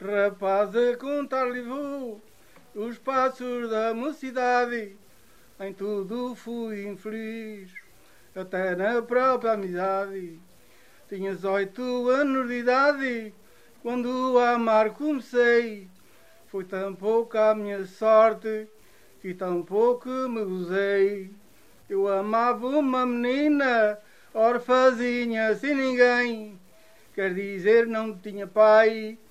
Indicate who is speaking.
Speaker 1: Rapaz, a contar-lhe vou os passos da mocidade. Em tudo fui infeliz, até na própria amizade. Tinha 18 anos de idade quando a amar comecei. Foi tão pouca a minha sorte que tão pouco me gozei. Eu amava uma menina, orfazinha, sem ninguém. Quer dizer, não tinha pai,